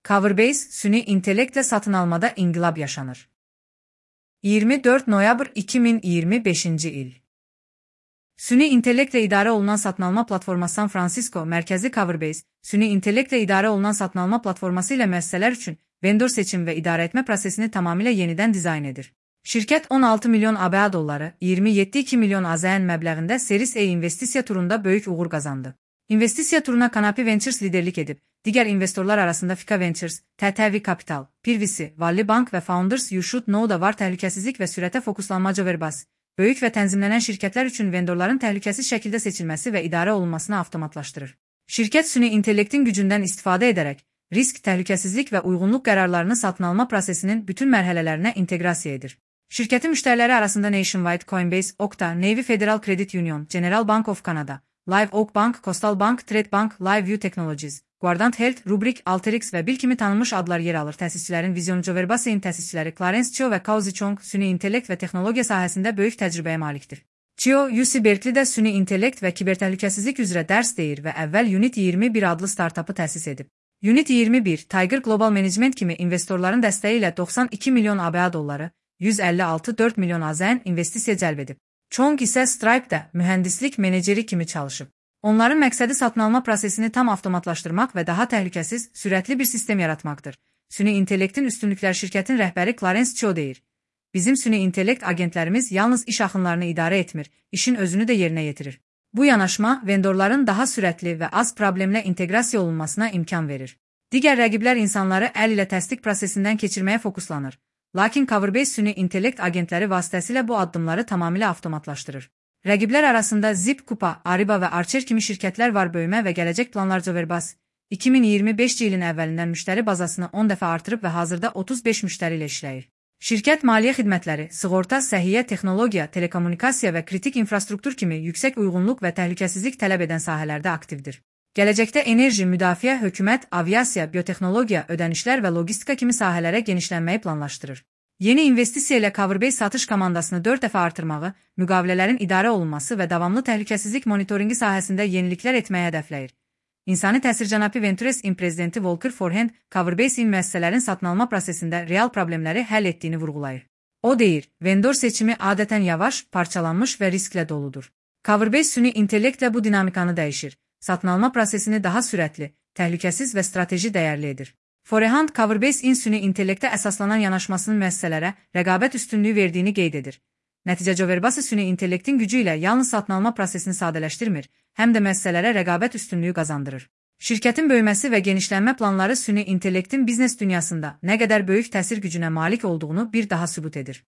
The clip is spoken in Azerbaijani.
Coverbase, süni intellektle satın almada inqilab yaşanır. 24 noyabr 2025 il. Süni intellektle idarə olunan satın alma platforması San Francisco mərkəzi Coverbase, süni intellektle idarə olunan satın alma platforması ilə müəssisələr üçün vendor seçim və idarə etmə prosesini tamamilə yenidən dizayn edir. Şirkət 16 milyon ABA dolları, 27,2 milyon AZN məbləğində Series A investisiya turunda böyük uğur qazandı. İnvestisiya turuna Canopy Ventures liderlik edib, digər investorlar arasında Fika Ventures, TTV Capital, Pirvisi, Valley Bank və Founders You Should Know da var. Təhlükəsizlik və sürətə fokuslanma Coverbase, böyük və tənzimlənən şirkətlər üçün vendorların təhlükəsiz şəkildə seçilməsi və idarə olunmasını avtomatlaşdırır. Şirkət süni intellektin gücündən istifadə edərək, risk, təhlükəsizlik və uyğunluq qərarlarını satın alma prosesinin bütün mərhələlərinə inteqrasiya edir. Şirkətin müştəriləri arasında Nationwide, Coinbase, Okta, Navy Federal Credit Union, General Bank of Canada, Live Oak Bank, Coastal Bank, Trade Bank, LiveView Technologies, Guardant Health, Rubrik, Alteryx və bir kimi tanınmış adlar yer alır. Təsisçilərin vizyonu Coverbase'in təsisçiləri Clarence Chiu və Cao Zichong süni intellekt və texnologiya sahəsində böyük təcrübəyə malikdir. Chiu, UC Berkeley-də süni intellekt və kibertəhlükəsizlik üzrə dərs deyir və əvvəl Unit 21 adlı startapı təsis edib. Unit 21, Tiger Global Management kimi investorların dəstəyi ilə 92 milyon ABA dolları, 156,4 milyon AZN investisiya cəlb edib. Chong isə Stripe'də mühəndislik meneceri kimi çalışıb. Onların məqsədi satın alma prosesini tam avtomatlaşdırmaq və daha təhlükəsiz, sürətli bir sistem yaratmaqdır. Süni intellektin üstünlükləri şirkətin rəhbəri Clarence Chiu deyir. Bizim süni intellekt agentlərimiz yalnız iş axınlarını idarə etmir, işin özünü də yerinə yetirir. Bu yanaşma vendorların daha sürətli və az problemlə inteqrasiya olunmasına imkan verir. Digər rəqiblər insanları əl ilə təsdiq prosesindən keçirməyə fokuslanır. Lakin Coverbase süni intellekt agentləri vasitəsilə bu addımları tamamilə avtomatlaşdırır. Rəqiblər arasında Zip, Coupa, Ariba və Archer kimi şirkətlər var. Böyümə və gələcək planlar Coverbase 2025 ilin əvvəlindən müştəri bazasını 10 dəfə artırıb və hazırda 35 müştəri ilə işləyir. Şirkət maliyyə xidmətləri, sığorta, səhiyyə, texnologiya, telekommunikasiya və kritik infrastruktur kimi yüksək uyğunluq və təhlükəsizlik tələb edən sahələrdə aktivdir. Gələcəkdə enerji, müdafiə, hökumət, aviasiya, biotexnologiya, ödənişlər və logistika kimi sahələrə genişlənməyi planlaşdırır. Yeni investisiya ilə Coverbase satış komandasını 4 dəfə artırmağı, müqavilələrin idarə olunması və davamlı təhlükəsizlik monitoringi sahəsində yeniliklər etməyi hədəfləyir. İnsani təsir Canopy Ventures'in prezidenti Volker Forehand, Coverbase'in müəssisələrin satın alma prosesində real problemləri həll etdiyini vurğulayır. O deyir, vendor seçimi adətən yavaş, parçalanmış və risklə doludur. Coverbase süni intellektlə bu dinamikanı dəyişir. Satın alma prosesini daha sürətli, təhlükəsiz və strateji dəyərli edir. Forehand, Coverbase-in süni intellektə əsaslanan yanaşmasının müəssisələrə rəqabət üstünlüyü verdiyini qeyd edir. Nəticə Coverbase süni intellektin gücü ilə yalnız satın alma prosesini sadələşdirmir, həm də müəssisələrə rəqabət üstünlüyü qazandırır. Şirkətin böyüməsi və genişlənmə planları süni intellektin biznes dünyasında nə qədər böyük təsir gücünə malik olduğunu bir daha sübut edir.